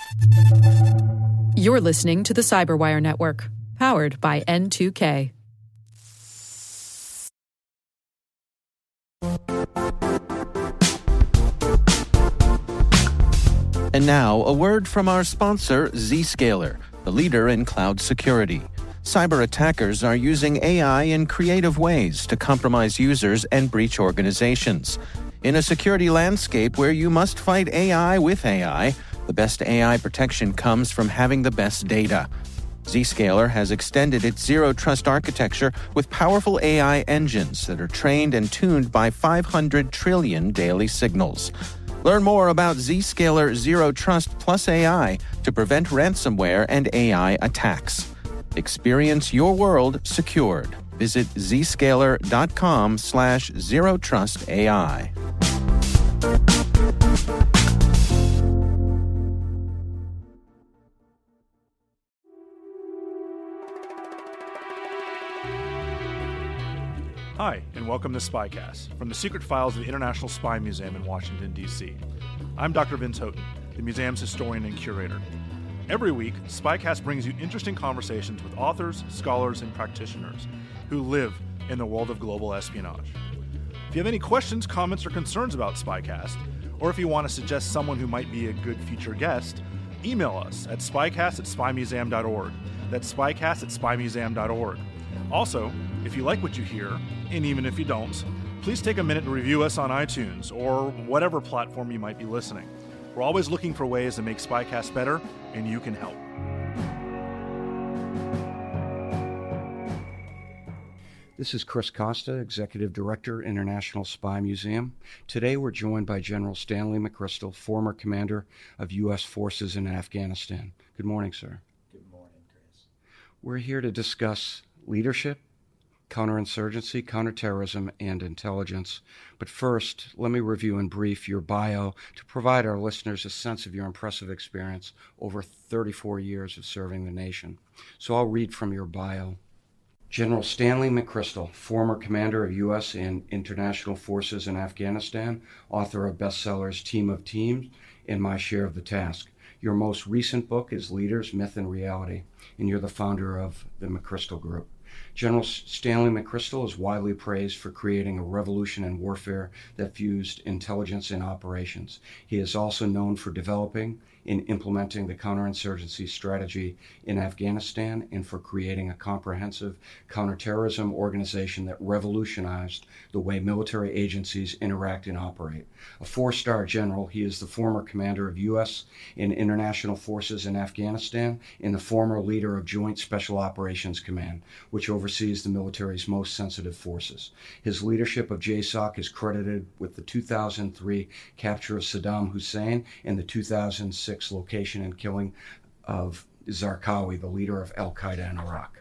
You're listening to the Cyberwire Network, powered by N2K. And now, a word from our sponsor, Zscaler, the leader in cloud security. Cyber attackers are using AI in creative ways to compromise users and breach organizations. In a security landscape where you must fight AI with AI, the best AI protection comes from having the best data. Zscaler has extended its zero-trust architecture with powerful AI engines that are trained and tuned by 500 trillion daily signals. Learn more about Zscaler Zero Trust Plus AI to prevent ransomware and AI attacks. Experience your world secured. Visit zscaler.com/zerotrustai. Hi, and welcome to Spycast, from the secret files of the International Spy Museum in Washington, D.C. I'm Dr. Vince Houghton, the museum's historian and curator. Every week, Spycast brings you interesting conversations with authors, scholars, and practitioners who live in the world of global espionage. If you have any questions, comments, or concerns about Spycast, or if you want to suggest someone who might be a good future guest, email us at spycast@spymuseum.org. That's spycast@spymuseum.org. Also, if you like what you hear, and even if you don't, please take a minute to review us on iTunes or whatever platform you might be listening. We're always looking for ways to make Spycast better, and you can help. This is Chris Costa, Executive Director, International Spy Museum. Today we're joined by General Stanley McChrystal, former Commander of U.S. Forces in Afghanistan. Good morning, sir. Good morning, Chris. We're here to discuss leadership, counterinsurgency, counterterrorism, and intelligence. But first, let me review in brief your bio to provide our listeners a sense of your impressive experience over 34 years of serving the nation. So I'll read from your bio. General Stanley McChrystal, former commander of U.S. and international forces in Afghanistan, author of bestsellers Team of Teams and My Share of the Task. Your most recent book is Leaders, Myth, and Reality, and you're the founder of the McChrystal Group. General Stanley McChrystal is widely praised for creating a revolution in warfare that fused intelligence and operations. He is also known for developing and implementing the counterinsurgency strategy in Afghanistan and for creating a comprehensive counterterrorism organization that revolutionized the way military agencies interact and operate. A four-star general, he is the former commander of U.S. and international forces in Afghanistan and the former leader of Joint Special Operations Command, which oversees the military's most sensitive forces. His leadership of JSOC is credited with the 2003 capture of Saddam Hussein and the 2006 location and killing of Zarqawi, the leader of al-Qaeda in Iraq.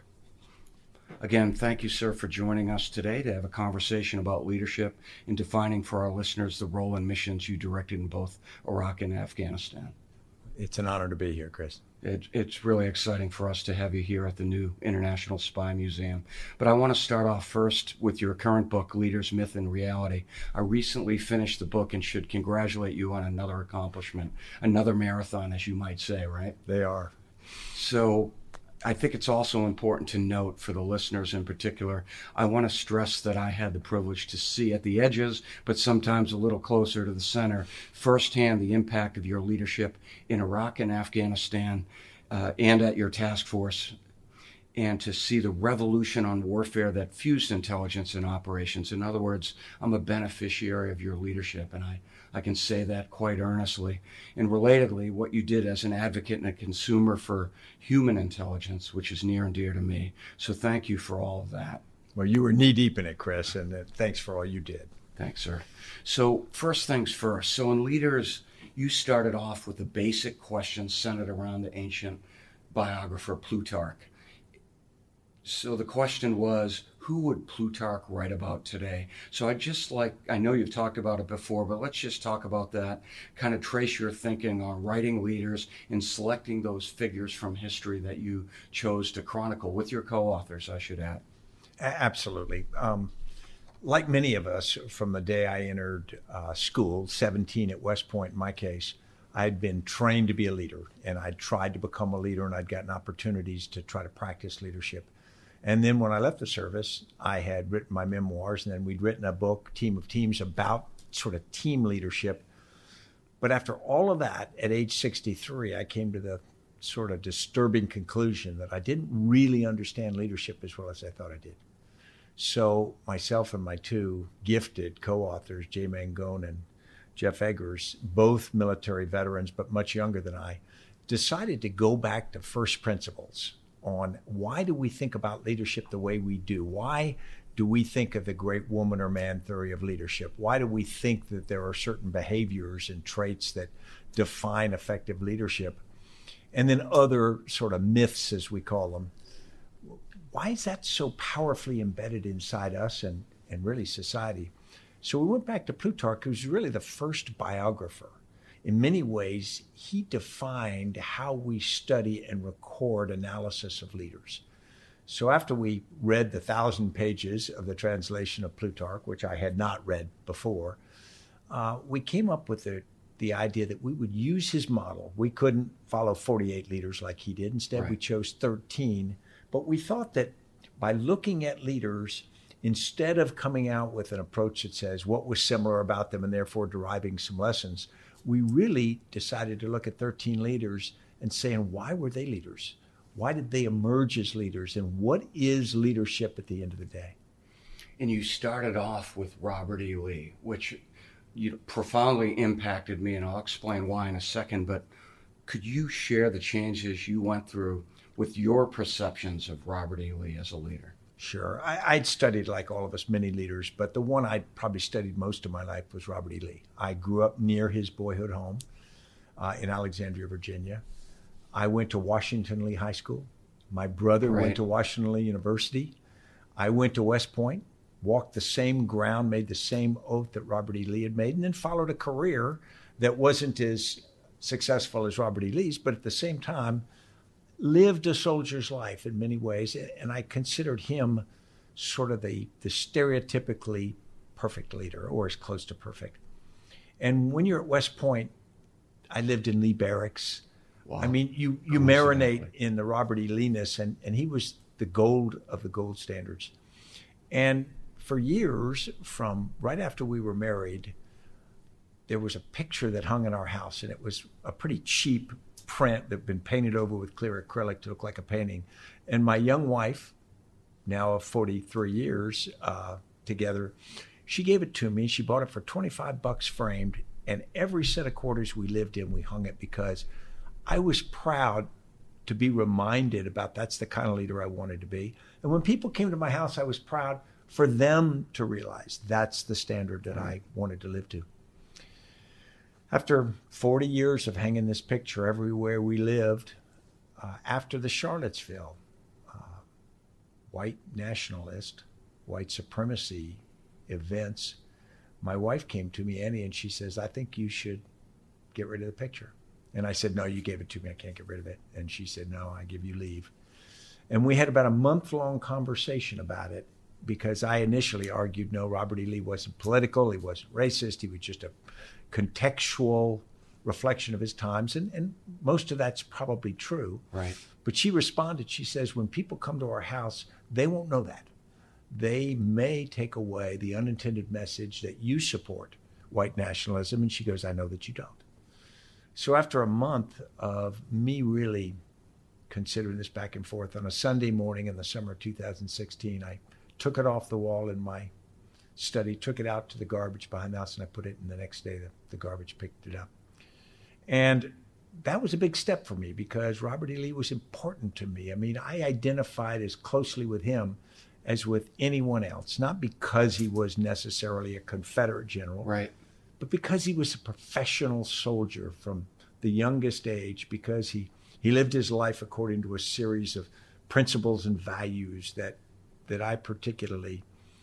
Again, thank you, sir, for joining us today to have a conversation about leadership and defining for our listeners the role and missions you directed in both Iraq and Afghanistan. It's an honor to be here, Chris. It's really exciting for us to have you here at the new International Spy Museum. But I want to start off first with your current book, Leaders, Myth, and Reality. I recently finished the book and should congratulate you on another accomplishment, another marathon, as you might say, right? They are. So I think it's also important to note for the listeners in particular, I want to stress that I had the privilege to see at the edges, but sometimes a little closer to the center, firsthand the impact of your leadership in Iraq and Afghanistan and at your task force, and to see the revolution on warfare that fused intelligence and operations. In other words, I'm a beneficiary of your leadership, and I can say that quite earnestly. And relatedly, what you did as an advocate and a consumer for human intelligence, which is near and dear to me. So thank you for all of that. Well, you were knee-deep in it, Chris, and thanks for all you did. Thanks, sir. So first things first. So in Leaders, you started off with a basic question centered around the ancient biographer Plutarch. So the question was, who would Plutarch write about today? So I know you've talked about it before, but let's just talk about that, kind of trace your thinking on writing leaders and selecting those figures from history that you chose to chronicle with your co-authors, I should add. Absolutely. Like many of us, from the day I entered school, 17 at West Point in my case, I'd been trained to be a leader, and I'd tried to become a leader, and I'd gotten opportunities to try to practice leadership. And then when I left the service, I had written my memoirs, and then we'd written a book, Team of Teams, about sort of team leadership. But after all of that, at age 63, I came to the sort of disturbing conclusion that I didn't really understand leadership as well as I thought I did. So myself and my two gifted co-authors, Jay Mangone and Jeff Eggers, both military veterans, but much younger than I, decided to go back to first principles on why do we think about leadership the way we do? Why do we think of the great woman or man theory of leadership? Why do we think that there are certain behaviors and traits that define effective leadership? And then other sort of myths, as we call them. Why is that so powerfully embedded inside us and really society? So we went back to Plutarch, who's really the first biographer. In many ways, he defined how we study and record analysis of leaders. So after we read the 1,000 pages of the translation of Plutarch, which I had not read before, we came up with the idea that we would use his model. We couldn't follow 48 leaders like he did. Instead, Right. We chose 13. But we thought that by looking at leaders, instead of coming out with an approach that says what was similar about them and therefore deriving some lessons, we really decided to look at 13 leaders and saying, why were they leaders? Why did they emerge as leaders? And what is leadership at the end of the day? And you started off with Robert E. Lee, which profoundly impacted me, and I'll explain why in a second. But could you share the changes you went through with your perceptions of Robert E. Lee as a leader? Sure. I'd studied, like all of us, many leaders, but the one I'd probably studied most of my life was Robert E. Lee. I grew up near his boyhood home in Alexandria, Virginia. I went to Washington Lee High School. My brother Right. went to Washington Lee University. I went to West Point, walked the same ground, made the same oath that Robert E. Lee had made, and then followed a career that wasn't as successful as Robert E. Lee's, but at the same time, lived a soldier's life in many ways, and I considered him sort of the stereotypically perfect leader, or as close to perfect. And when you're at West Point, I lived in Lee Barracks. Wow. I mean, you marinate in the Robert E. Lee-ness, and he was the gold of the gold standards. And for years, from right after we were married, there was a picture that hung in our house, and it was a pretty cheap print that had been painted over with clear acrylic to look like a painting. And my young wife, now of 43 years together, she gave it to me. She bought it for $25 framed, and every set of quarters we lived in, we hung it because I was proud to be reminded about that's the kind of leader I wanted to be. And when people came to my house, I was proud for them to realize that's the standard that I wanted to live to. After 40 years of hanging this picture everywhere we lived, after the Charlottesville white nationalist, white supremacy events, my wife came to me, Annie, and she says, I think you should get rid of the picture. And I said, no, you gave it to me. I can't get rid of it. And she said, no, I give you leave. And we had about a month-long conversation about it because I initially argued, no, Robert E. Lee wasn't political. He wasn't racist. He was just a contextual reflection of his times. And most of that's probably true. Right. But she responded, she says, when people come to our house, they won't know that. They may take away the unintended message that you support white nationalism. And she goes, I know that you don't. So after a month of me really considering this back and forth, on a Sunday morning in the summer of 2016, I took it off the wall in my study, took it out to the garbage behind the house, and I put it in. The next day, the garbage picked it up. And that was a big step for me because Robert E. Lee was important to me. I mean, I identified as closely with him as with anyone else, not because he was necessarily a Confederate general, Right. but because he was a professional soldier from the youngest age, because he lived his life according to a series of principles and values that I particularly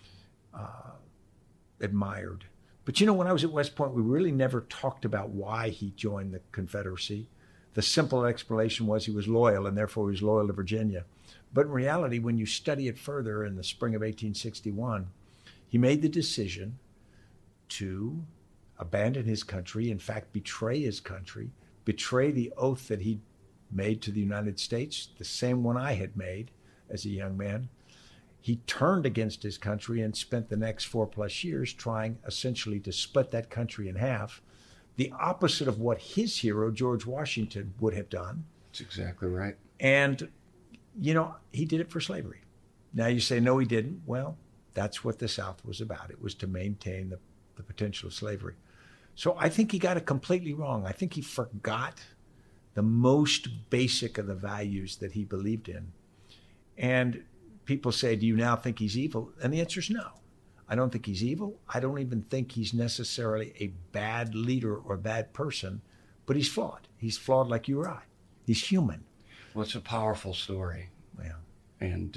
admired. But you know, when I was at West Point, we really never talked about why he joined the Confederacy. The simple explanation was he was loyal, and therefore he was loyal to Virginia. But in reality, when you study it further, in the spring of 1861, he made the decision to abandon his country, in fact, betray his country, betray the oath that he made to the United States, the same one I had made as a young man. He turned against his country and spent the next 4+ years trying essentially to split that country in half, the opposite of what his hero, George Washington, would have done. That's exactly right. And, he did it for slavery. Now you say, no, he didn't. Well, that's what the South was about. It was to maintain the potential of slavery. So I think he got it completely wrong. I think he forgot the most basic of the values that he believed in. And people say, do you now think he's evil? And the answer is no. I don't think he's evil. I don't even think he's necessarily a bad leader or bad person, but he's flawed. He's flawed like you or I. He's human. Well, it's a powerful story. Yeah. And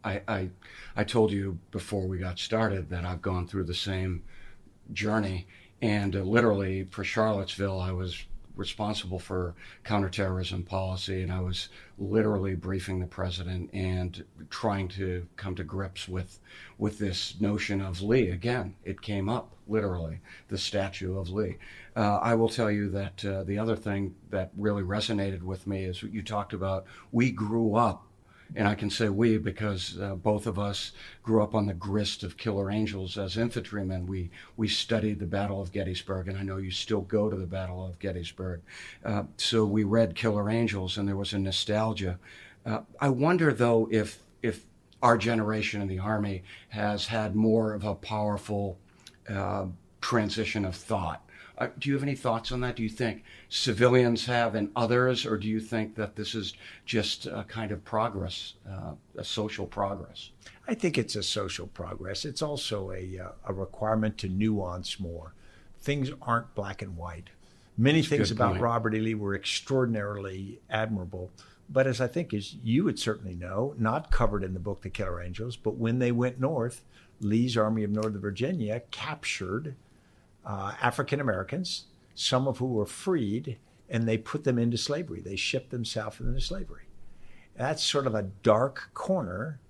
I told you before we got started that I've gone through the same journey. And literally for Charlottesville, I was responsible for counterterrorism policy, and I was literally briefing the president and trying to come to grips with this notion of Lee. Again, it came up, literally, the statue of Lee. I will tell you that the other thing that really resonated with me is what you talked about. We grew up, and I can say we because both of us grew up on the grist of Killer Angels as infantrymen. We studied the Battle of Gettysburg, and I know you still go to the Battle of Gettysburg. So we read Killer Angels, and there was a nostalgia. I wonder, though, if our generation in the Army has had more of a powerful transition of thought. Do you have any thoughts on that? Do you think civilians have and others, or do you think that this is just a kind of progress, a social progress? I think it's a social progress. It's also a requirement to nuance more. Things aren't black and white. Many things about Robert E. Lee were extraordinarily admirable, but as you would certainly know, not covered in the book The Killer Angels, but when they went north, Lee's Army of Northern Virginia captured African Americans, some of who were freed, and they put them into slavery. They shipped them south into slavery. That's sort of a dark corner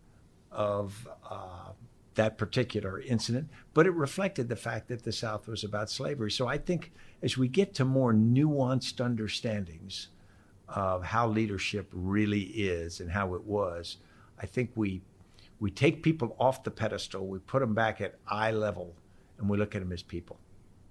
of that particular incident, but it reflected the fact that the South was about slavery. So I think as we get to more nuanced understandings of how leadership really is and how it was, I think we take people off the pedestal, we put them back at eye level, and we look at them as people.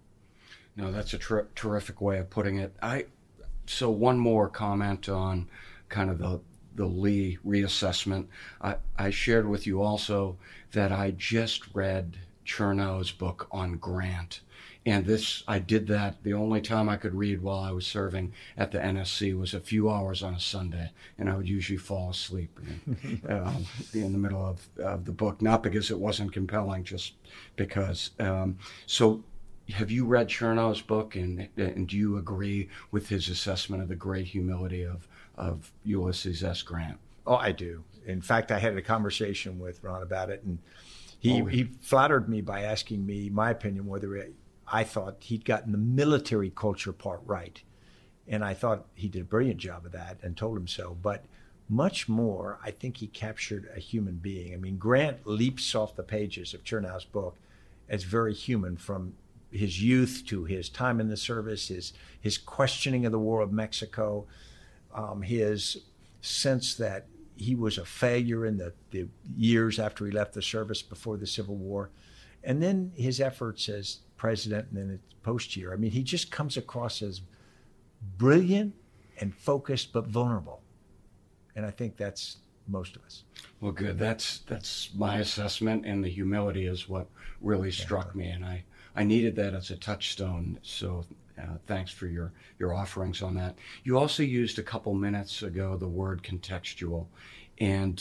No, that's a terrific way of putting it. So one more comment on kind of the Lee reassessment. I shared with you also that I just read Chernow's book on Grant. And I did that. The only time I could read while I was serving at the NSC was a few hours on a Sunday, and I would usually fall asleep in the middle of the book, not because it wasn't compelling, just because. So have you read Chernow's book, and do you agree with his assessment of the great humility of Ulysses S. Grant? Oh, I do. In fact, I had a conversation with Ron about it, and he flattered me by asking me my opinion whether I thought he'd gotten the military culture part right. And I thought he did a brilliant job of that and told him so. But much more, I think he captured a human being. I mean, Grant leaps off the pages of Chernow's book as very human, from his youth to his time in the service, his questioning of the War of Mexico, his sense that he was a failure in the years after he left the service before the Civil War, and then his efforts as president and then his post-year. I mean, he just comes across as brilliant and focused but vulnerable. And I think that's most of us. Well, good. That's my assessment, and the humility is what really struck me, and I needed that as a touchstone. So thanks for your offerings on that. You also used a couple minutes ago the word contextual, and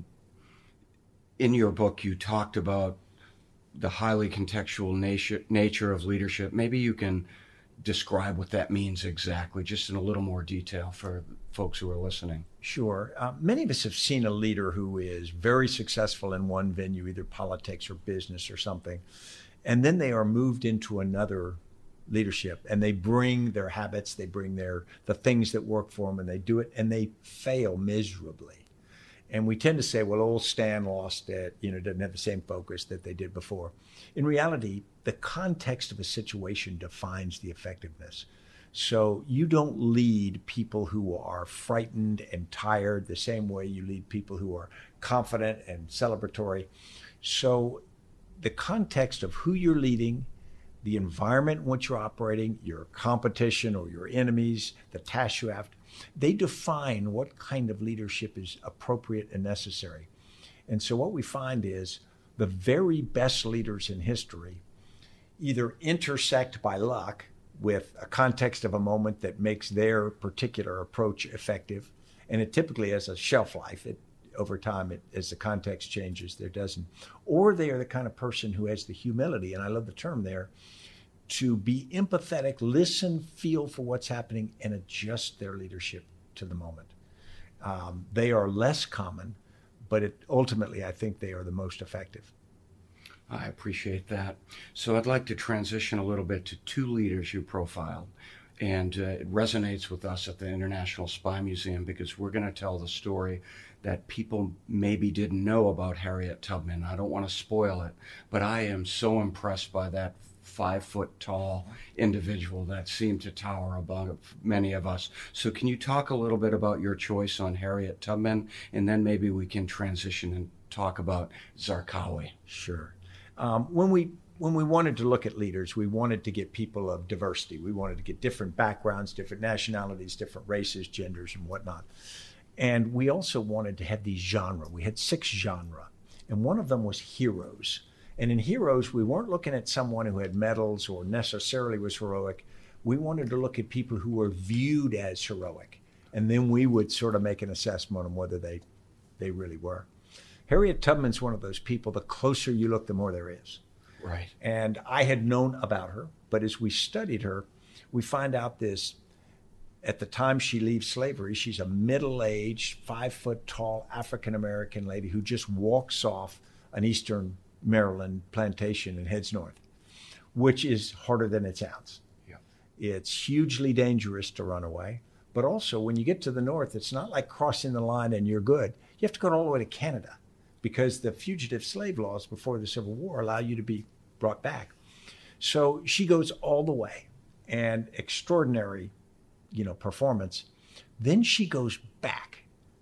in your book you talked about the highly contextual nature of leadership. Maybe you can describe what that means exactly, just in a little more detail for folks who are listening. Sure. Many of us have seen a leader who is very successful in one venue, either politics or business or something, and then they are moved into another leadership, and they bring their habits, they bring the things that work for them, and they do it, and they fail miserably. And we tend to say, well, old Stan lost it, doesn't have the same focus that they did before. In reality, the context of a situation defines the effectiveness. So you don't lead people who are frightened and tired the same way you lead people who are confident and celebratory. So the context of who you're leading, the environment in which you're operating, your competition or your enemies, the tasks you have, they define what kind of leadership is appropriate and necessary. And so what we find is the very best leaders in history either intersect by luck with a context of a moment that makes their particular approach effective, and it typically has a shelf life. Over time, as the context changes, there doesn't. Or they are the kind of person who has the humility, and I love the term there, to be empathetic, listen, feel for what's happening, and adjust their leadership to the moment. They are less common, but ultimately, I think they are the most effective. I appreciate that. So I'd like to transition a little bit to two leaders you profiled. And it resonates with us at the International Spy Museum because we're going to tell the story that people maybe didn't know about Harriet Tubman. I don't want to spoil it, but I am so impressed by that 5-foot-tall individual that seemed to tower above many of us. So can you talk a little bit about your choice on Harriet Tubman, and then maybe we can transition and talk about Zarqawi? Sure. When we wanted to look at leaders, we wanted to get people of diversity. We wanted to get different backgrounds, different nationalities, different races, genders, and whatnot. And we also wanted to have these genres. We had 6 genres, and one of them was heroes. And in heroes, we weren't looking at someone who had medals or necessarily was heroic. We wanted to look at people who were viewed as heroic, and then we would sort of make an assessment on whether they really were. Harriet Tubman's one of those people, the closer you look, the more there is. Right. And I had known about her, but as we studied her, we find out this, at the time she leaves slavery, she's a middle-aged, 5-foot-tall African-American lady who just walks off an eastern Maryland plantation and heads north, which is harder than it sounds. Yeah. It's hugely dangerous to run away, but also when you get to the north, it's not like crossing the line and you're good. You have to go all the way to Canada because the fugitive slave laws before the Civil War allow you to be brought back. So she goes all the way, and extraordinary, performance. Then she goes back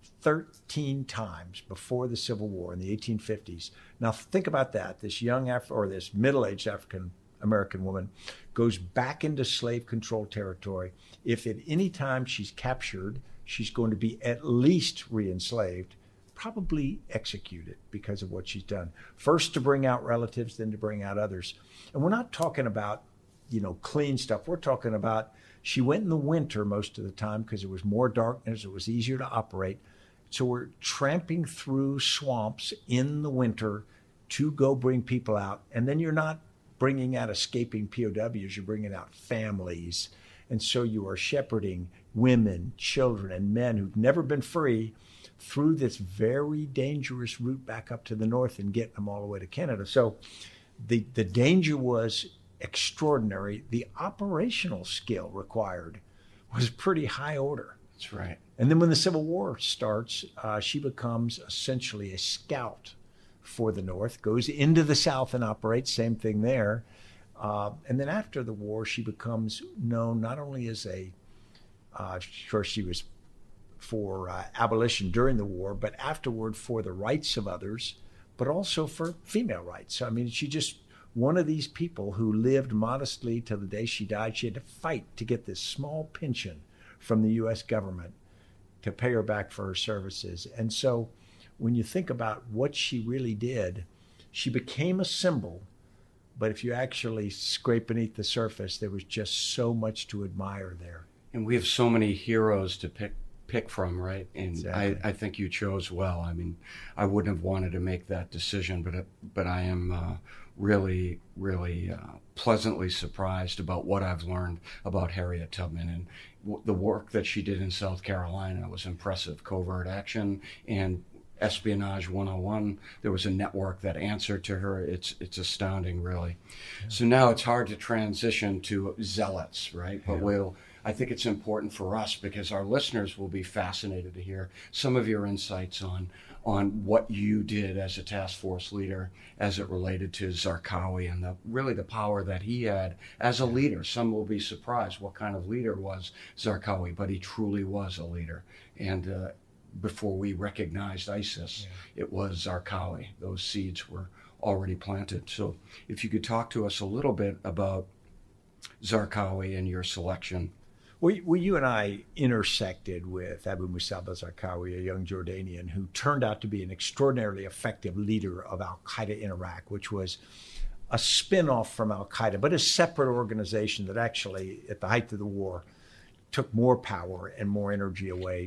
13 times before the Civil War in the 1850s. Now think about that. This this middle-aged African American woman goes back into slave-controlled territory. If at any time she's captured, she's going to be at least re-enslaved, probably executed because of what she's done. First to bring out relatives, then to bring out others. And we're not talking about, clean stuff. We're talking about she went in the winter most of the time because it was more darkness, it was easier to operate. So we're tramping through swamps in the winter to go bring people out. And then you're not bringing out escaping POWs, you're bringing out families. And so you are shepherding women, children, and men who've never been free through this very dangerous route back up to the north and getting them all the way to Canada. So the danger was extraordinary. The operational skill required was pretty high order. That's right. And then when the Civil War starts, she becomes essentially a scout for the North, goes into the South and operates, same thing there. And then after the war, she becomes known not only as first she was for abolition during the war, but afterward for the rights of others, but also for female rights. I mean, she just one of these people who lived modestly till the day she died. She had to fight to get this small pension from the U.S. government to pay her back for her services. And so when you think about what she really did, she became a symbol. But if you actually scrape beneath the surface, there was just so much to admire there. And we have so many heroes to pick from, right? And Exactly. I think you chose well. I mean, I wouldn't have wanted to make that decision, but I am really pleasantly surprised about what I've learned about Harriet Tubman. And the work that she did in South Carolina was impressive. Covert action and Espionage 101. There was a network that answered to her. It's astounding, really. Yeah. So now it's hard to transition to zealots, right? But I think it's important for us because our listeners will be fascinated to hear some of your insights on on what you did as a task force leader as it related to Zarqawi and the power that he had as a leader. Some will be surprised what kind of leader was Zarqawi, but he truly was a leader. And before we recognized ISIS, it was Zarqawi. Those seeds were already planted. So if you could talk to us a little bit about Zarqawi and your selection. Well, you and I intersected with Abu Musab al-Zarqawi, a young Jordanian who turned out to be an extraordinarily effective leader of al-Qaeda in Iraq, which was a spin-off from al-Qaeda, but a separate organization that actually, at the height of the war, took more power and more energy away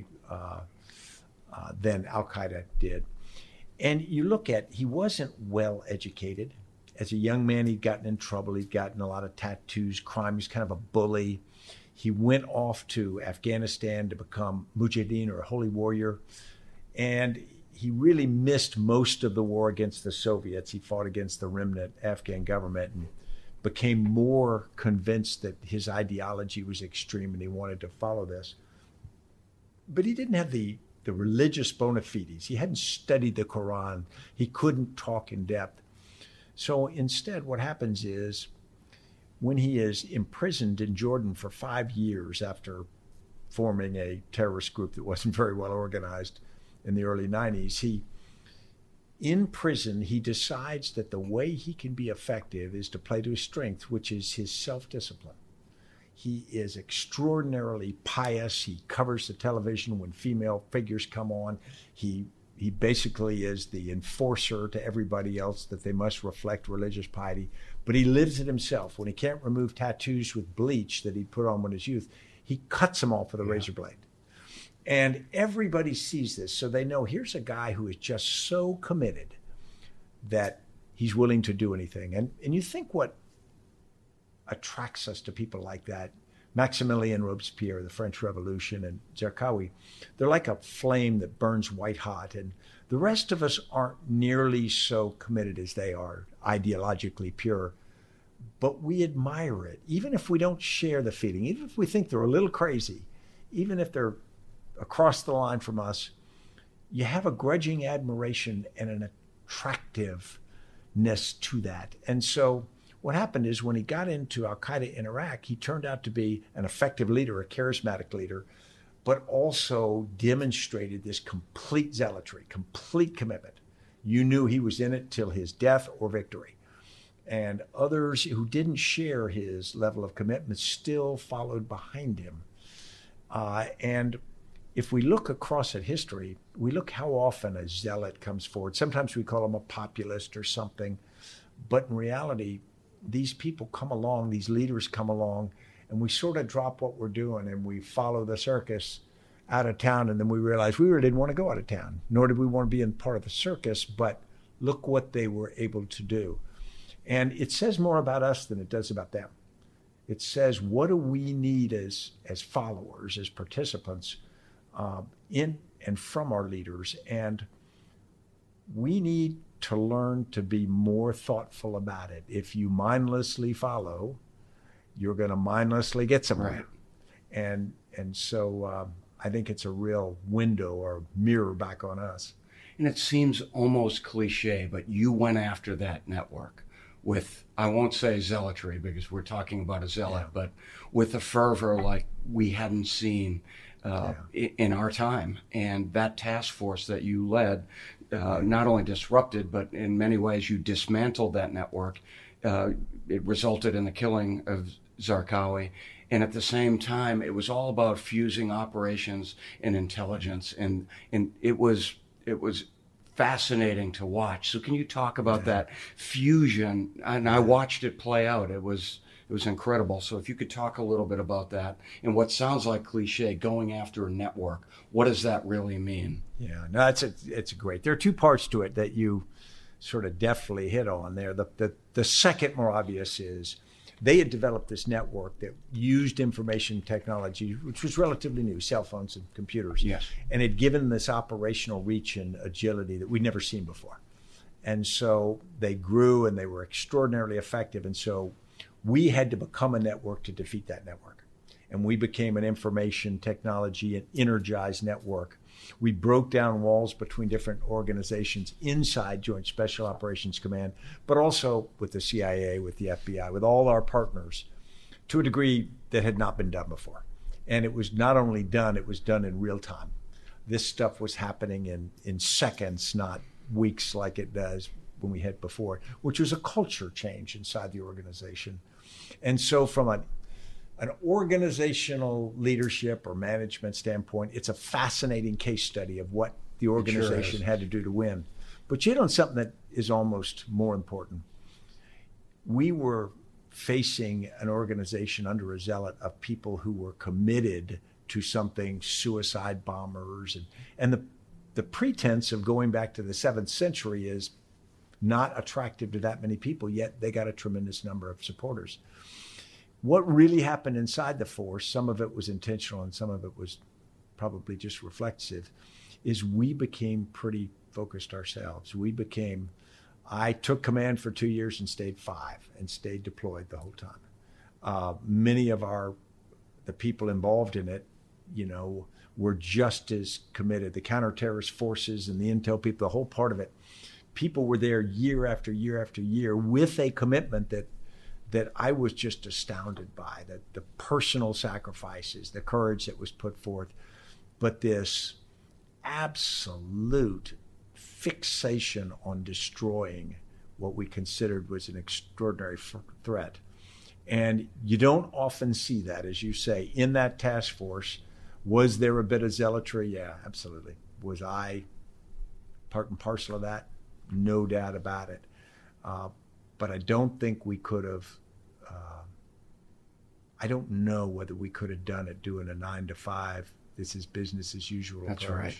than al-Qaeda did. And you look at, he wasn't well educated. As a young man, he'd gotten in trouble. He'd gotten a lot of tattoos, crime. He was kind of a bully. He went off to Afghanistan to become Mujahideen, or a holy warrior. And he really missed most of the war against the Soviets. He fought against the remnant Afghan government and became more convinced that his ideology was extreme and he wanted to follow this. But he didn't have the religious bona fides. He hadn't studied the Quran. He couldn't talk in depth. So instead, what happens is, when he is imprisoned in Jordan for 5 years after forming a terrorist group that wasn't very well organized in the early 90s, in prison, he decides that the way he can be effective is to play to his strength, which is his self-discipline. He is extraordinarily pious. He covers the television when female figures come on. He basically is the enforcer to everybody else that they must reflect religious piety. But he lives it himself. When he can't remove tattoos with bleach that he put on when his youth, he cuts them off with a razor blade. And everybody sees this, so they know here's a guy who is just so committed that he's willing to do anything. And you think what attracts us to people like that, Maximilien Robespierre, the French Revolution, and Zarqawi, they're like a flame that burns white hot. And the rest of us aren't nearly so committed as they are, ideologically pure. But we admire it, even if we don't share the feeling, even if we think they're a little crazy, even if they're across the line from us. You have a grudging admiration and an attractiveness to that. And so what happened is, when he got into al-Qaeda in Iraq, he turned out to be an effective leader, a charismatic leader, but also demonstrated this complete zealotry, complete commitment. You knew he was in it till his death or victory. And others who didn't share his level of commitment still followed behind him. And if we look across at history, we look how often a zealot comes forward. Sometimes we call him a populist or something, but in reality, these people come along, these leaders come along, and we sort of drop what we're doing and we follow the circus out of town, and then we realize we really didn't want to go out of town, nor did we want to be in part of the circus, but look what they were able to do. And it says more about us than it does about them. It says, what do we need as followers, as participants, in and from our leaders? And we need to learn to be more thoughtful about it. If you mindlessly follow, you're going to mindlessly get somewhere. Right. And so I think it's a real window or mirror back on us. And it seems almost cliche, but you went after that network with, I won't say zealotry because we're talking about a zealot, but with a fervor like we hadn't seen in our time. And that task force that you led not only disrupted, but in many ways you dismantled that network. It resulted in the killing of Zarqawi. And at the same time, it was all about fusing operations and intelligence. And it was fascinating to watch. So can you talk about that fusion? And I watched it play out. It was incredible. So if you could talk a little bit about that and what sounds like cliche, going after a network, what does that really mean? Yeah, no, it's great. There are two parts to it that you sort of deftly hit on there. The second more obvious is they had developed this network that used information technology, which was relatively new, cell phones and computers. Yes. And had given this operational reach and agility that we'd never seen before. And so they grew and they were extraordinarily effective. And so we had to become a network to defeat that network. and we became an information technology and energized network. We broke down walls between different organizations inside Joint Special Operations Command, but also with the CIA, with the FBI, with all our partners, to a degree that had not been done before. And it was not only done, it was done in real time. This stuff was happening in seconds, not weeks like it does when we had before, which was a culture change inside the organization. And so from an organizational leadership or management standpoint, it's a fascinating case study of what the organization had to do to win. But you hit on something that is almost more important. We were facing an organization under a zealot of people who were committed to something, suicide bombers, and the pretense of going back to the 7th century is not attractive to that many people, yet they got a tremendous number of supporters. What really happened inside the force, some of it was intentional and some of it was probably just reflexive, is we became pretty focused ourselves. I took command for 2 years and stayed 5 and stayed deployed the whole time. Many of the people involved in it, were just as committed. The counter-terrorist forces and the intel people, the whole part of it, people were there year after year after year with a commitment that I was just astounded by, that the personal sacrifices, the courage that was put forth, but this absolute fixation on destroying what we considered was an extraordinary threat. And you don't often see that, as you say, in that task force. Was there a bit of zealotry? Yeah, absolutely. Was I part and parcel of that? No doubt about it. But I don't think we could have, I don't know whether we could have done it doing a 9 to 5. This is business as usual approach. That's right.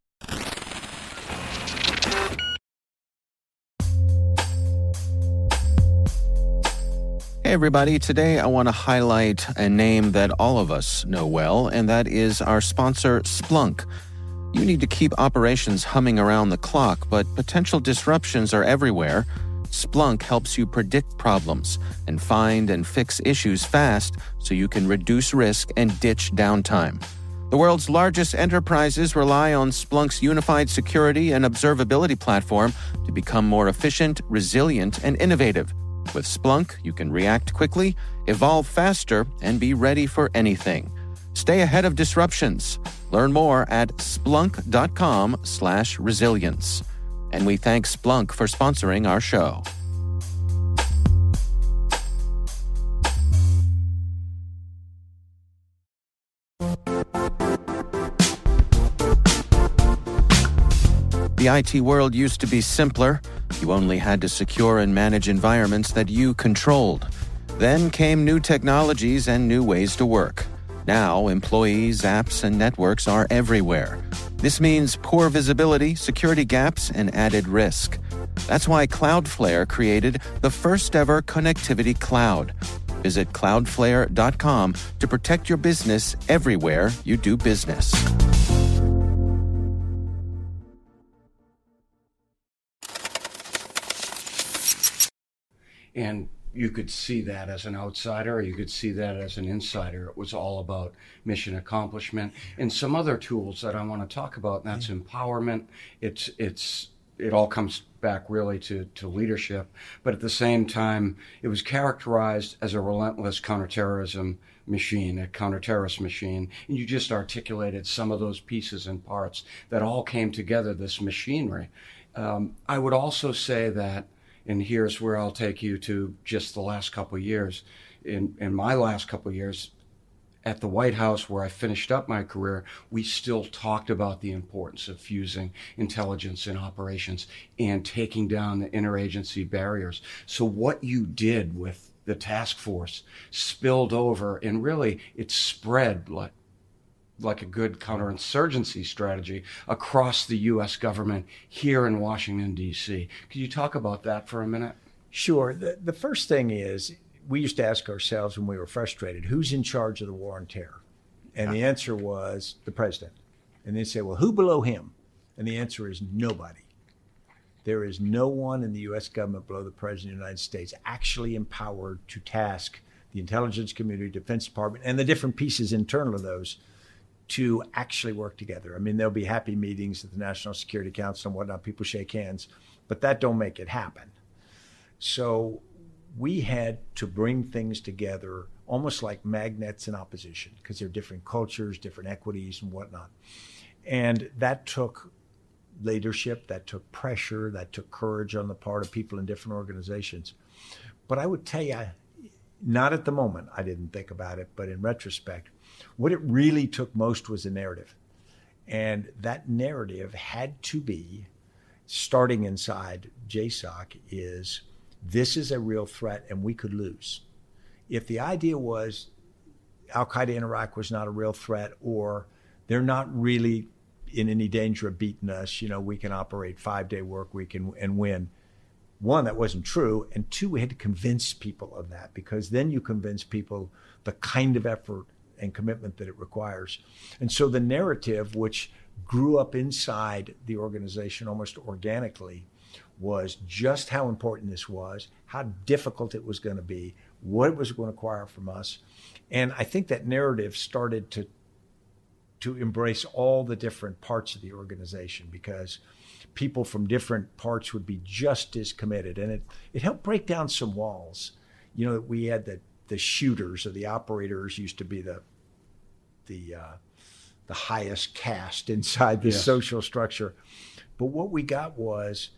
Hey everybody, today I want to highlight a name that all of us know well, and that is our sponsor, Splunk. You need to keep operations humming around the clock, but potential disruptions are everywhere. Splunk helps you predict problems and find and fix issues fast so you can reduce risk and ditch downtime. The world's largest enterprises rely on Splunk's unified security and observability platform to become more efficient, resilient, and innovative. With Splunk, you can react quickly, evolve faster, and be ready for anything. Stay ahead of disruptions. Learn more at splunk.com/resilience. And we thank Splunk for sponsoring our show. The IT world used to be simpler. You only had to secure and manage environments that you controlled. Then came new technologies and new ways to work. Now, employees, apps, and networks are everywhere. This means poor visibility, security gaps, and added risk. That's why Cloudflare created the first-ever connectivity cloud. Visit cloudflare.com to protect your business everywhere you do business. And you could see that as an outsider, or you could see that as an insider. It was all about mission accomplishment and some other tools that I want to talk about, and that's empowerment. It all comes back really to leadership, but at the same time, it was characterized as a relentless counterterrorism machine, a counterterrorist machine, and you just articulated some of those pieces and parts that all came together, this machinery. I would also say that, and here's where I'll take you to just the last couple of years. In my last couple of years at the White House, where I finished up my career, we still talked about the importance of fusing intelligence and operations and taking down the interagency barriers. So what you did with the task force spilled over, and really it spread like a good counterinsurgency strategy across the U.S. government here in Washington, D.C. Could you talk about that for a minute? Sure. The first thing is, we used to ask ourselves when we were frustrated, who's in charge of the war on terror? And the answer was the president. And they say, well, who below him? And the answer is nobody. There is no one in the U.S. government below the president of the United States actually empowered to task the intelligence community, Defense Department, and the different pieces internal of those to actually work together. I mean, there'll be happy meetings at the National Security Council and whatnot. People shake hands, but that don't make it happen. So we had to bring things together almost like magnets in opposition, because they're different cultures, different equities and whatnot. And that took leadership, that took pressure, that took courage on the part of people in different organizations. But I would tell you, not at the moment, I didn't think about it, but in retrospect, what it really took most was a narrative. And that narrative had to be, starting inside JSOC, is this is a real threat and we could lose. If the idea was Al-Qaeda in Iraq was not a real threat, or they're not really in any danger of beating us, we can operate 5-day work week and win. One, that wasn't true. And two, we had to convince people of that, because then you convince people the kind of effort and commitment that it requires. And so the narrative, which grew up inside the organization almost organically, was just how important this was, how difficult it was going to be, what it was going to require from us. And I think that narrative started to embrace all the different parts of the organization, because people from different parts would be just as committed. And it helped break down some walls. We had the shooters or the operators used to be the highest caste inside the social structure. But what we got was,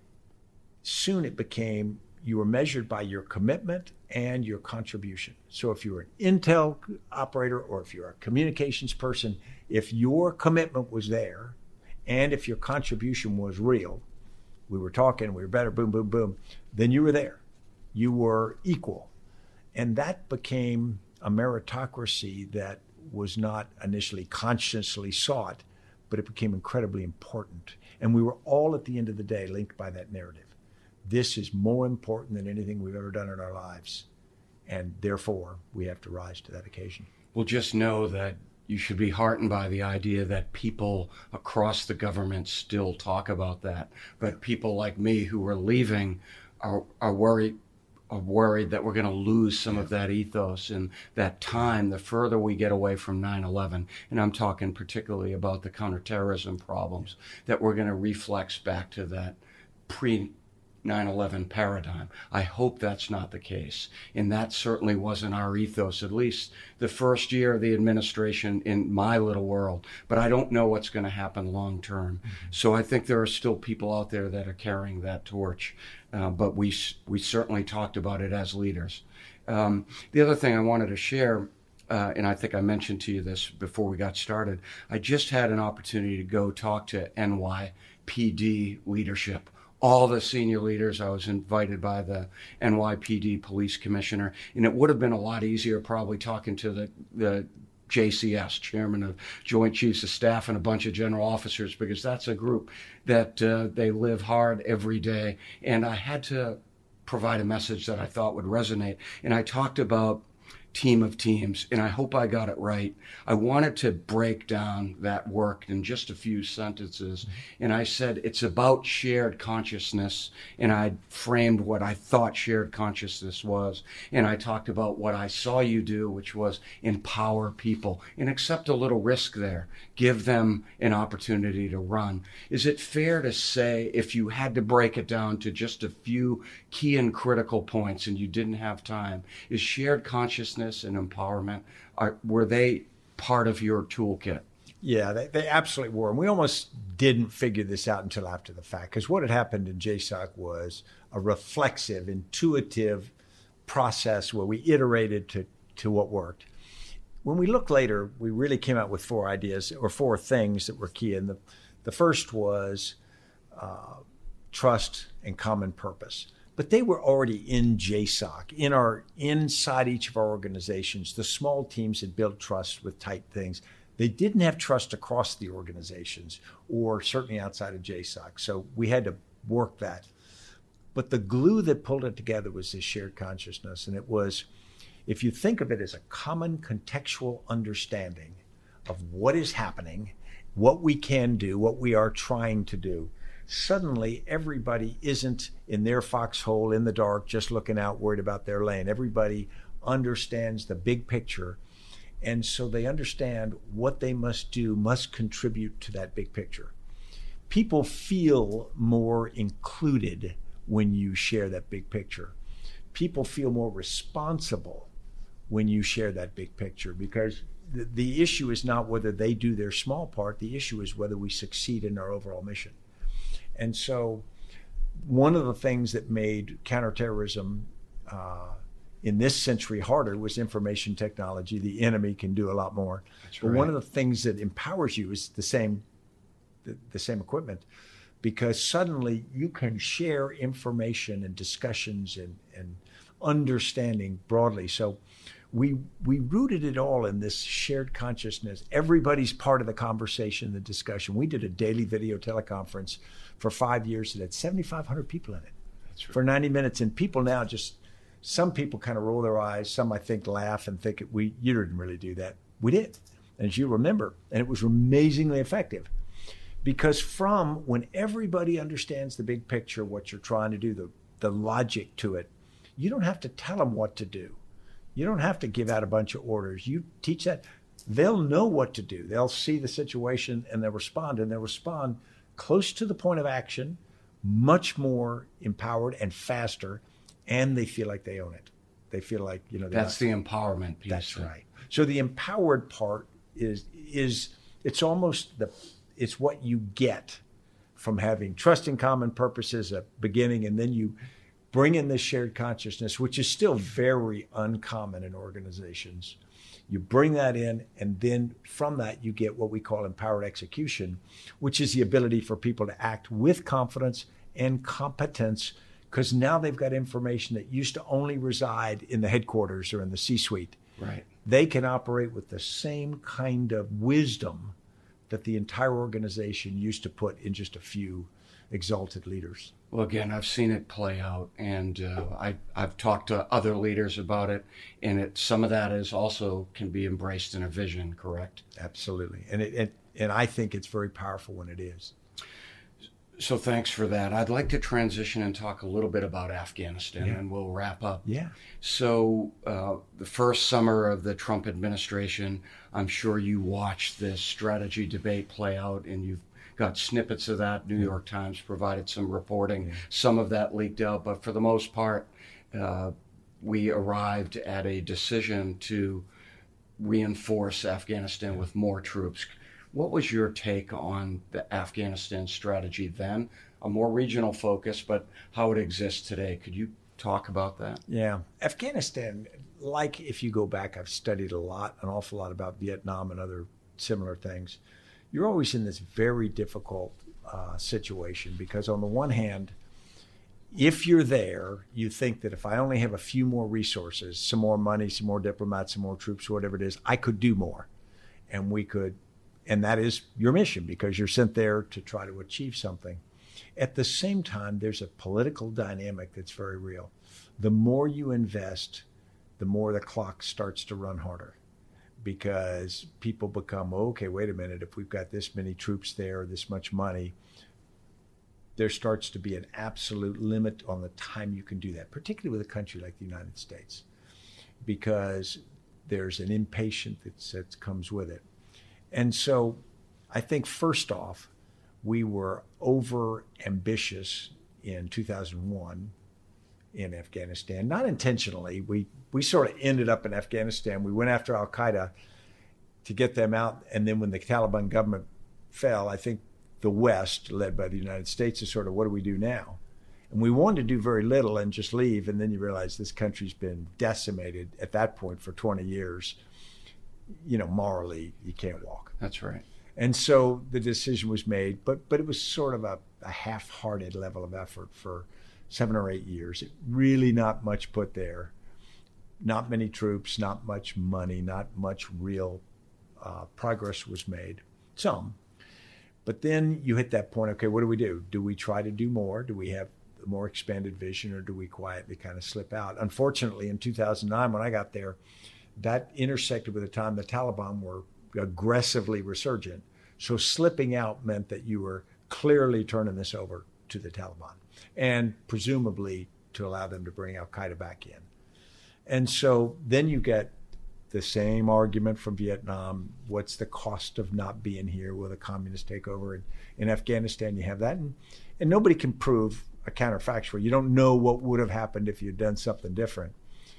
soon it became, you were measured by your commitment and your contribution. So if you were an intel operator or if you're a communications person, if your commitment was there and if your contribution was real, we were talking, we were better, boom, boom, boom, then you were there. You were equal. And that became a meritocracy that was not initially consciously sought, but it became incredibly important. And we were all, at the end of the day, linked by that narrative. This is more important than anything we've ever done in our lives. And therefore, we have to rise to that occasion. Well, just know that you should be heartened by the idea that people across the government still talk about that. But people like me who are leaving are worried that we're going to lose some of that ethos and that time the further we get away from 9/11. And I'm talking particularly about the counterterrorism problems, that we're going to reflex back to that pre-9/11 paradigm. I hope that's not the case. And that certainly wasn't our ethos, at least the first year of the administration in my little world. But I don't know what's going to happen long term. So I think there are still people out there that are carrying that torch. But we certainly talked about it as leaders. The other thing I wanted to share, and I think I mentioned to you this before we got started, I just had an opportunity to go talk to NYPD leadership. All the senior leaders. I was invited by the NYPD police commissioner, and it would have been a lot easier probably talking to the JCS, chairman of Joint Chiefs of Staff, and a bunch of general officers, because that's a group that they live hard every day. And I had to provide a message that I thought would resonate. And I talked about team of teams, and I hope I got it right. I wanted to break down that work in just a few sentences, and I said it's about shared consciousness, and I framed what I thought shared consciousness was, and I talked about what I saw you do, which was empower people and accept a little risk there, give them an opportunity to run. Is it fair to say, if you had to break it down to just a few key and critical points and you didn't have time, is shared consciousness and empowerment, were they part of your toolkit? Yeah, they absolutely were. And we almost didn't figure this out until after the fact, because what had happened in JSOC was a reflexive, intuitive process where we iterated to what worked. When we look later, we really came out with 4 ideas or 4 things that were key. And the first was trust and common purpose. But they were already in JSOC, inside each of our organizations. The small teams had built trust with tight things. They didn't have trust across the organizations, or certainly outside of JSOC. So we had to work that. But the glue that pulled it together was this shared consciousness. And it was, if you think of it as a common contextual understanding of what is happening, what we can do, what we are trying to do, suddenly everybody isn't in their foxhole in the dark, just looking out, worried about their lane. Everybody understands the big picture. And so they understand what they must do must contribute to that big picture. People feel more included when you share that big picture. People feel more responsible when you share that big picture, because the issue is not whether they do their small part. The issue is whether we succeed in our overall mission. And so one of the things that made counterterrorism in this century harder was information technology. The enemy can do a lot more. That's right. But one of the things that empowers you is the same equipment, because suddenly you can share information and discussions and understanding broadly. So we rooted it all in this shared consciousness. Everybody's part of the conversation, the discussion. We did a daily video teleconference for 5 years that had 7,500 people in it. That's right. For 90 minutes. And people now some people kind of roll their eyes. Some, I think, laugh and think you didn't really do that. We did, as you remember. And it was amazingly effective. Because from when everybody understands the big picture, what you're trying to do, the logic to it, you don't have to tell them what to do. You don't have to give out a bunch of orders. You teach that. They'll know what to do. They'll see the situation and they'll respond close to the point of action, much more empowered and faster, and they feel like they own it. They feel like, that's the empowerment piece. That's right. So the empowered part is it's almost it's what you get from having trust in common purposes at beginning, and then you bring in this shared consciousness, which is still very uncommon in organizations. You bring that in, and then from that you get what we call empowered execution, which is the ability for people to act with confidence and competence, because now they've got information that used to only reside in the headquarters or in the C-suite. Right. They can operate with the same kind of wisdom that the entire organization used to put in just a few exalted leaders. Well, again, I've seen it play out, and I've talked to other leaders about it, and some of that is also can be embraced in a vision, correct? Absolutely, and I think it's very powerful when it is. So thanks for that. I'd like to transition and talk a little bit about Afghanistan, and we'll wrap up. Yeah. So the first summer of the Trump administration, I'm sure you watched this strategy debate play out, and you've got snippets of that. New York Times provided some reporting. Some of that leaked out, but for the most part, we arrived at a decision to reinforce Afghanistan with more troops. What was your take on the Afghanistan strategy then? A more regional focus, but how it exists today. Could you talk about that? Yeah. Afghanistan, like if you go back, I've studied an awful lot about Vietnam and other similar things. You're always in this very difficult situation, because on the one hand, if you're there, you think that if I only have a few more resources, some more money, some more diplomats, some more troops, whatever it is, I could do more. And that is your mission, because you're sent there to try to achieve something. At the same time, there's a political dynamic that's very real. The more you invest, the more the clock starts to run harder, because people become, okay, wait a minute, if we've got this many troops there, this much money, there starts to be an absolute limit on the time you can do that, particularly with a country like the United States, because there's an impatience that comes with it. And so I think first off, we were over ambitious in 2001 in Afghanistan, not intentionally. We sort of ended up in Afghanistan. We went after Al-Qaeda to get them out. And then when the Taliban government fell, I think the West, led by the United States, is sort of, what do we do now? And we wanted to do very little and just leave. And then you realize this country's been decimated at that point for 20 years. Morally, you can't walk. That's right. And so the decision was made, but it was sort of a half-hearted level of effort for 7 or 8 years. It really not much put there. Not many troops, not much money, not much real progress was made. Some. But then you hit that point, okay, what do? Do we try to do more? Do we have a more expanded vision, or do we quietly kind of slip out? Unfortunately, in 2009, when I got there, that intersected with the time the Taliban were aggressively resurgent. So slipping out meant that you were clearly turning this over to the Taliban, and presumably to allow them to bring Al-Qaeda back in. And so then you get the same argument from Vietnam. What's the cost of not being here with a communist takeover? In Afghanistan, you have that. And nobody can prove a counterfactual. You don't know what would have happened if you'd done something different.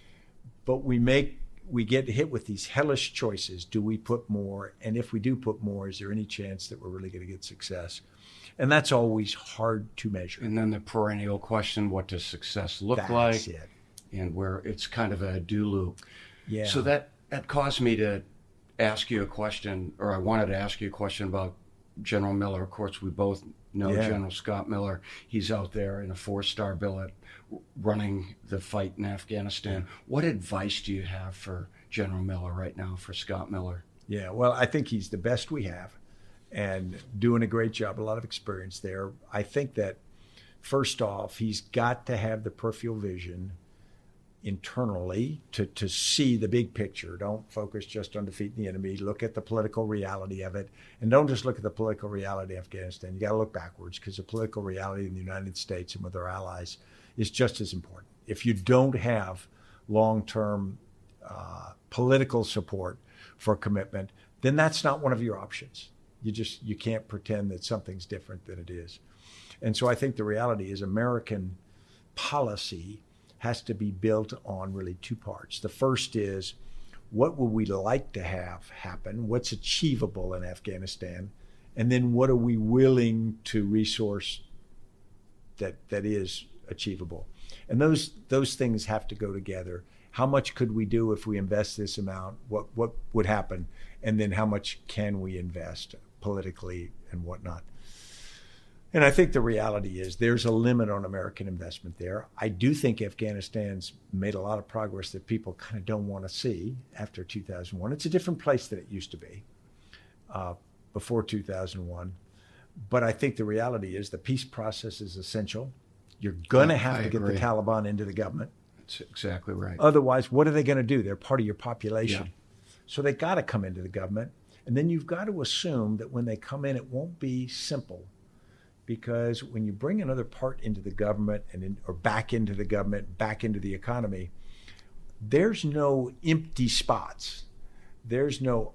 But we get hit with these hellish choices. Do we put more? And if we do put more, is there any chance that we're really going to get success? And that's always hard to measure. And then the perennial question, what does success look That's like? it. And where it's kind of a do loop. Yeah. So that caused me to ask you a question, or I wanted to ask you a question about General Miller. Of course, we both know General Scott Miller. He's out there in a 4-star billet running the fight in Afghanistan. What advice do you have for General Miller right now, for Scott Miller? Yeah, well, I think he's the best we have and doing a great job, a lot of experience there. I think that, first off, he's got to have the peripheral vision internally to see the big picture. Don't focus just on defeating the enemy. Look at the political reality of it. And don't just look at the political reality of Afghanistan. You got to look backwards, because the political reality in the United States and with our allies is just as important. If you don't have long-term political support for commitment, then that's not one of your options. You can't pretend that something's different than it is. And so I think the reality is American policy has to be built on really two parts. The first is, what would we like to have happen? What's achievable in Afghanistan? And then what are we willing to resource that is achievable? And those things have to go together. How much could we do if we invest this amount? What would happen? And then how much can we invest politically and whatnot? And I think the reality is there's a limit on American investment there. I do think Afghanistan's made a lot of progress that people kind of don't want to see after 2001. It's a different place than it used to be before 2001. But I think the reality is the peace process is essential. You're going to have to get the Taliban into the government. That's exactly right. Otherwise, what are they going to do? They're part of your population. Yeah. So they got to come into the government. And then you've got to assume that when they come in, it won't be simple. Because when you bring another part into the government or back into the government, back into the economy, there's no empty spots. There's no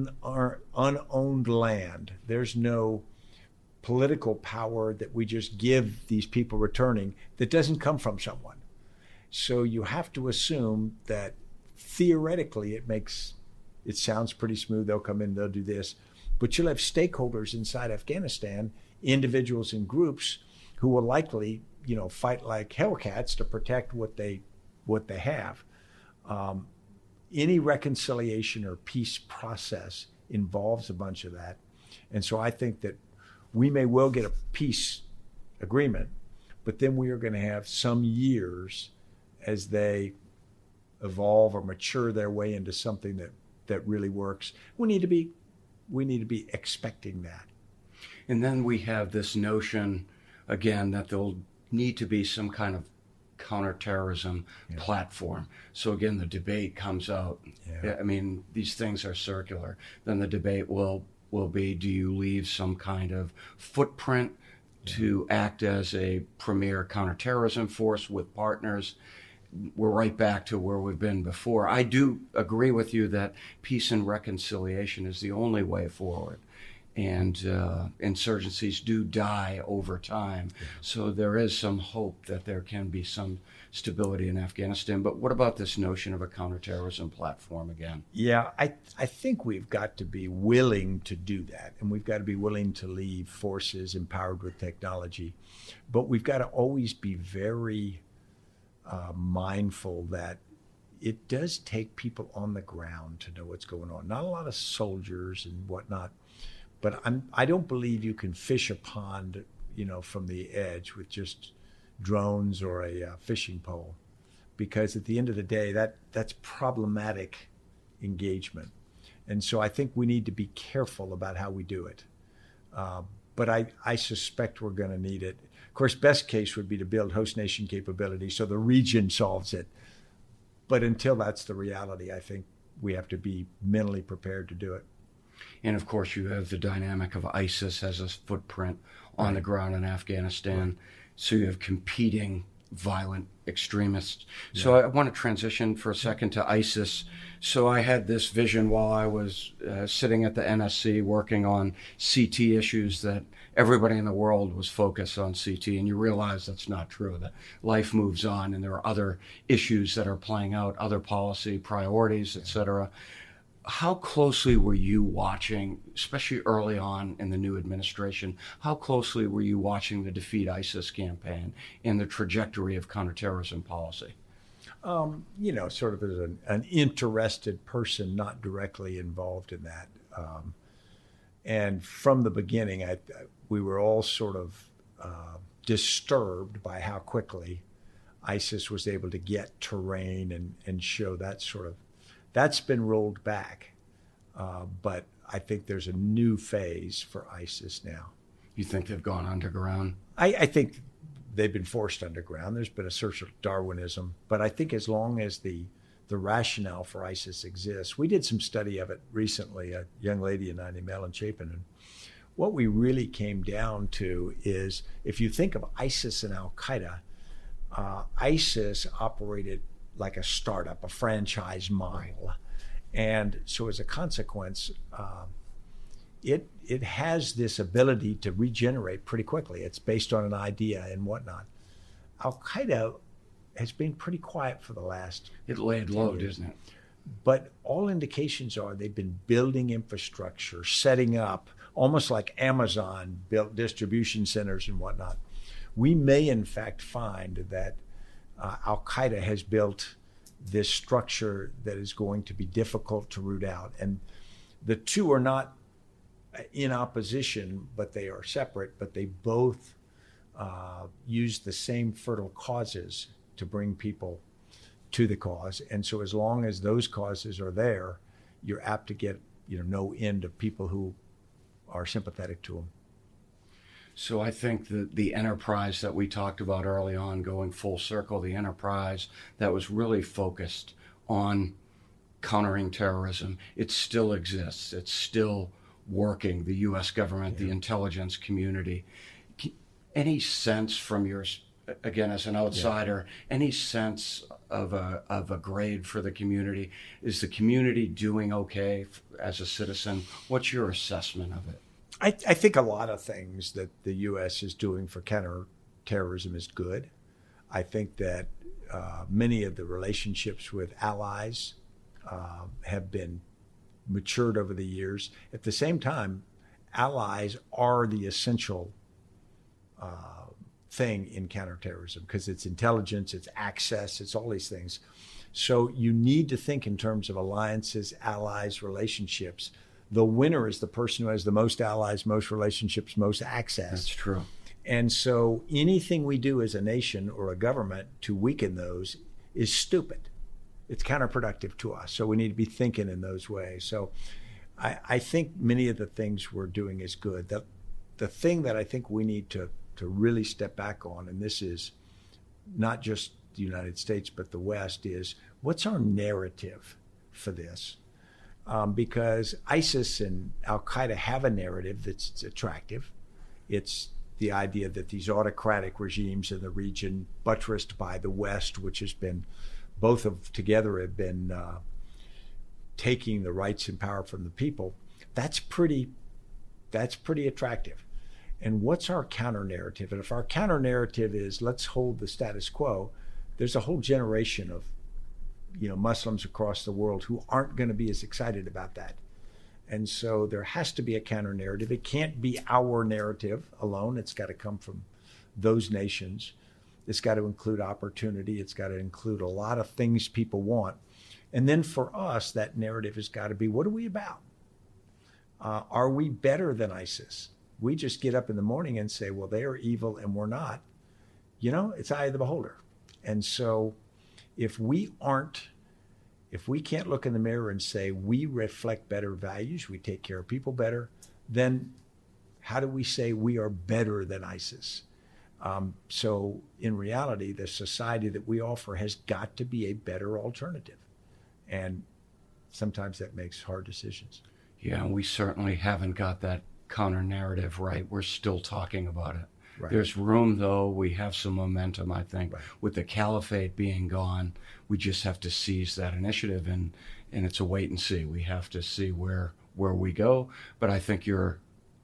unowned land. There's no political power that we just give these people returning that doesn't come from someone. So you have to assume that theoretically it sounds pretty smooth. They'll come in, they'll do this. But you'll have stakeholders inside Afghanistan, individuals and groups who will likely, fight like hellcats to protect what they have. Any reconciliation or peace process involves a bunch of that. And so I think that we may well get a peace agreement, but then we are going to have some years as they evolve or mature their way into something that really works. We need to be expecting that. And then we have this notion, again, that there'll need to be some kind of counterterrorism platform. So again, the debate comes out. Yeah. I mean, these things are circular. Then the debate will be, do you leave some kind of footprint to act as a premier counterterrorism force with partners? We're right back to where we've been before. I do agree with you that peace and reconciliation is the only way forward. And insurgencies do die over time. Yeah. So there is some hope that there can be some stability in Afghanistan. But what about this notion of a counterterrorism platform again? Yeah, I think we've got to be willing to do that. And we've got to be willing to leave forces empowered with technology. But we've got to always be very mindful that it does take people on the ground to know what's going on. Not a lot of soldiers and whatnot. But I don't believe you can fish a pond, from the edge with just drones or a fishing pole, because at the end of the day, that's problematic engagement. And so I think we need to be careful about how we do it. But I suspect we're going to need it. Of course, best case would be to build host nation capability so the region solves it. But until that's the reality, I think we have to be mentally prepared to do it. And of course, you have the dynamic of ISIS as a footprint on the ground in Afghanistan. Right. So you have competing violent extremists. So I want to transition for a second to ISIS. So I had this vision while I was sitting at the NSC working on CT issues that everybody in the world was focused on CT, and you realize that's not true, that life moves on and there are other issues that are playing out, other policy priorities, et cetera. How closely were you watching, especially early on in the new administration, how closely were you watching the Defeat ISIS campaign and the trajectory of counterterrorism policy? Sort of as an interested person, not directly involved in that. And from the beginning, we were all sort of disturbed by how quickly ISIS was able to get terrain and show that sort of. That's been rolled back, but I think there's a new phase for ISIS now. You think they've gone underground? I think they've been forced underground. There's been a search of Darwinism, but I think as long as the rationale for ISIS exists, we did some study of it recently, a young lady and I named Ellen Chapin, and what we really came down to is if you think of ISIS and Al-Qaeda, ISIS operated like a startup, a franchise model. And so as a consequence, it has this ability to regenerate pretty quickly. It's based on an idea and whatnot. Al-Qaeda has been pretty quiet for the last It laid low, isn't it? But all indications are they've been building infrastructure, setting up, almost like Amazon built distribution centers and whatnot. We may in fact find that Al-Qaeda has built this structure that is going to be difficult to root out. And the two are not in opposition, but they are separate, but they both use the same fertile causes to bring people to the cause. And so as long as those causes are there, you're apt to get no end of people who are sympathetic to them. So I think that the enterprise that we talked about early on, going full circle, the enterprise that was really focused on countering terrorism, it still exists. It's still working, the U.S. government, the intelligence community. Any sense from yours, again, as an outsider, any sense of a grade for the community? Is the community doing okay as a citizen? What's your assessment of it? I think a lot of things that the U.S. is doing for counterterrorism is good. I think that many of the relationships with allies have been matured over the years. At the same time, allies are the essential thing in counterterrorism because it's intelligence, it's access, it's all these things. So you need to think in terms of alliances, allies, relationships. The winner is the person who has the most allies, most relationships, most access. That's true. And so anything we do as a nation or a government to weaken those is stupid. It's counterproductive to us. So we need to be thinking in those ways. So I think many of the things we're doing is good. The thing that I think we need to really step back on, and this is not just the United States, but the West, is what's our narrative for this? Because ISIS and Al-Qaeda have a narrative that's attractive. It's the idea that these autocratic regimes in the region, buttressed by the West, which has been, both of together have been taking the rights and power from the people. That's pretty attractive. And what's our counter narrative? And if our counter narrative is let's hold the status quo, there's a whole generation of Muslims across the world who aren't going to be as excited about that. And so there has to be a counter narrative. It can't be our narrative alone. It's got to come from those nations. It's got to include opportunity. It's got to include a lot of things people want. And then for us, that narrative has got to be, what are we about? Are we better than ISIS? We just get up in the morning and say, well, they are evil and we're not. It's eye of the beholder. And so if we can't look in the mirror and say we reflect better values, we take care of people better, then how do we say we are better than ISIS? So in reality, the society that we offer has got to be a better alternative. And sometimes that makes hard decisions. Yeah, and we certainly haven't got that counter narrative right. We're still talking about it. Right. There's room, though. We have some momentum, I think. Right. With the caliphate being gone, we just have to seize that initiative, and it's a wait and see. We have to see where we go. But I think your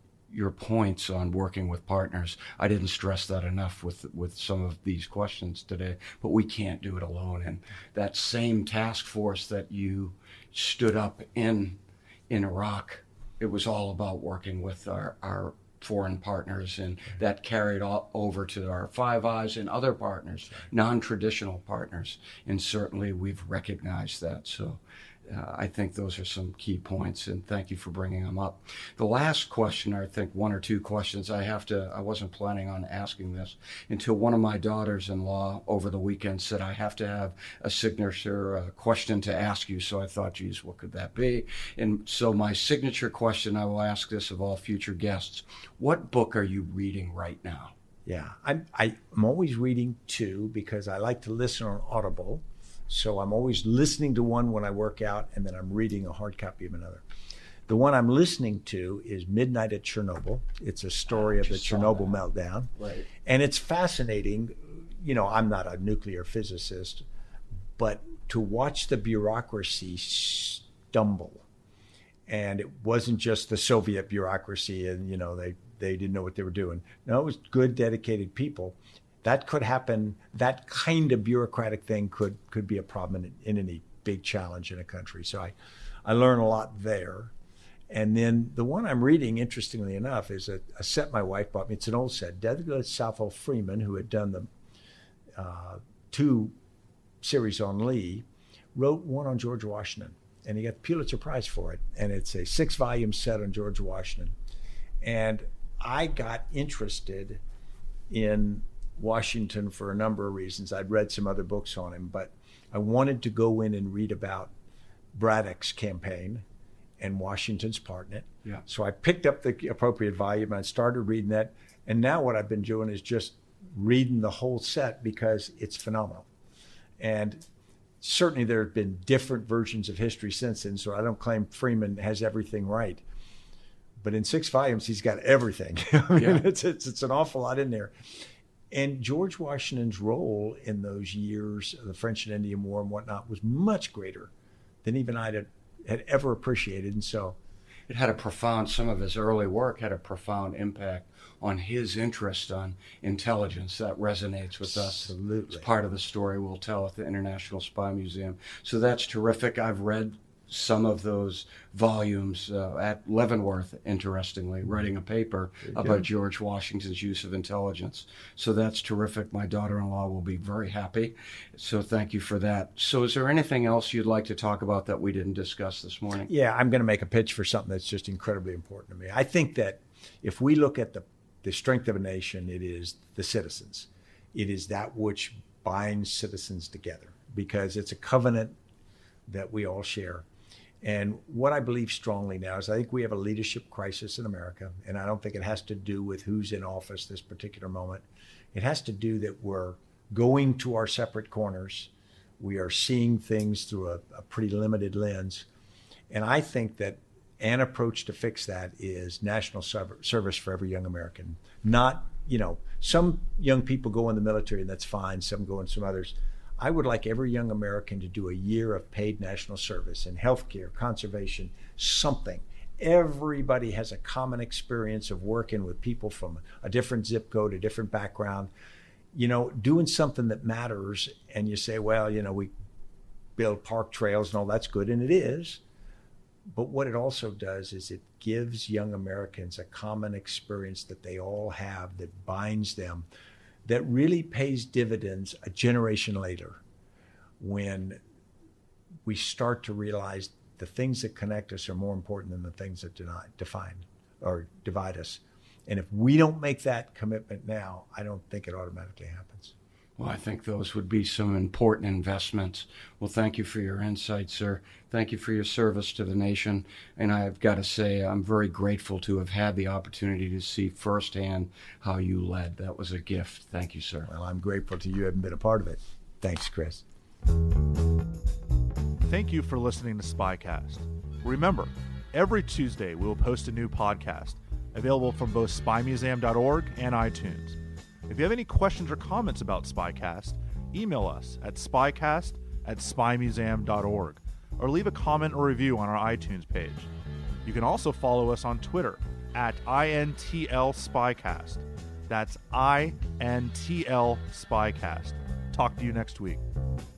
points on working with partners, I didn't stress that enough with some of these questions today, but we can't do it alone. And that same task force that you stood up in Iraq, it was all about working with our foreign partners, and that carried all over to our Five Eyes and other partners, non-traditional partners, and certainly we've recognized that. So I think those are some key points, and thank you for bringing them up. The last question, or I think one or two questions, I wasn't planning on asking this until one of my daughters-in-law over the weekend said, I have to have a signature question to ask you. So I thought, geez, what could that be? And so my signature question, I will ask this of all future guests. What book are you reading right now? Yeah, I'm always reading two because I like to listen on Audible. So I'm always listening to one when I work out, and then I'm reading a hard copy of another. The one I'm listening to is Midnight at Chernobyl. It's a story of the Chernobyl meltdown. Right. And it's fascinating. You know, I'm not a nuclear physicist, but to watch the bureaucracy stumble. And it wasn't just the Soviet bureaucracy and, you know, they didn't know what they were doing. No, it was good, dedicated people. That could happen. That kind of bureaucratic thing could be a problem in any big challenge in a country. So I learn a lot there. And then the one I'm reading, interestingly enough, is a set my wife bought me. It's an old set. Douglas Southall Freeman, who had done the 2 series on Lee, wrote one on George Washington. And he got the Pulitzer Prize for it. And it's a 6-volume set on George Washington. And I got interested in Washington for a number of reasons. I'd read some other books on him, but I wanted to go in and read about Braddock's campaign and Washington's part in it. Yeah. So I picked up the appropriate volume and I started reading that. And now what I've been doing is just reading the whole set because it's phenomenal. And certainly there have been different versions of history since then, so I don't claim Freeman has everything right. But in 6 volumes, he's got everything. I mean, it's an awful lot in there. And George Washington's role in those years of the French and Indian War and whatnot was much greater than even I had ever appreciated. And so it had some of his early work had a profound impact on his interest on intelligence. That resonates with us. Absolutely. It's part of the story we'll tell at the International Spy Museum. So that's terrific. I've read some of those volumes at Leavenworth, interestingly, writing a paper about George Washington's use of intelligence. So that's terrific. My daughter-in-law will be very happy. So thank you for that. So is there anything else you'd like to talk about that we didn't discuss this morning? Yeah, I'm going to make a pitch for something that's just incredibly important to me. I think that if we look at the strength of a nation, it is the citizens. It is that which binds citizens together because it's a covenant that we all share. And what I believe strongly now is I think we have a leadership crisis in America, and I don't think it has to do with who's in office this particular moment. It has to do that we're going to our separate corners. We are seeing things through a pretty limited lens. And I think that an approach to fix that is national service for every young American. Not, some young people go in the military and that's fine. Some go in some others. I would like every young American to do a year of paid national service in healthcare, conservation, something. Everybody has a common experience of working with people from a different zip code, a different background, doing something that matters. And you say, well, we build park trails and all that's good, and it is. But what it also does is it gives young Americans a common experience that they all have that binds them, that really pays dividends a generation later when we start to realize the things that connect us are more important than the things that define or divide us. And if we don't make that commitment now, I don't think it automatically happens. Well, I think those would be some important investments. Well, thank you for your insight, sir. Thank you for your service to the nation. And I've got to say, I'm very grateful to have had the opportunity to see firsthand how you led. That was a gift. Thank you, sir. Well, I'm grateful to you having been a part of it. Thanks, Chris. Thank you for listening to SpyCast. Remember, every Tuesday we will post a new podcast, available from both spymuseum.org and iTunes. If you have any questions or comments about SpyCast, email us at spycast@spymuseum.org or leave a comment or review on our iTunes page. You can also follow us on Twitter at INTL SpyCast. That's INTL SpyCast. Talk to you next week.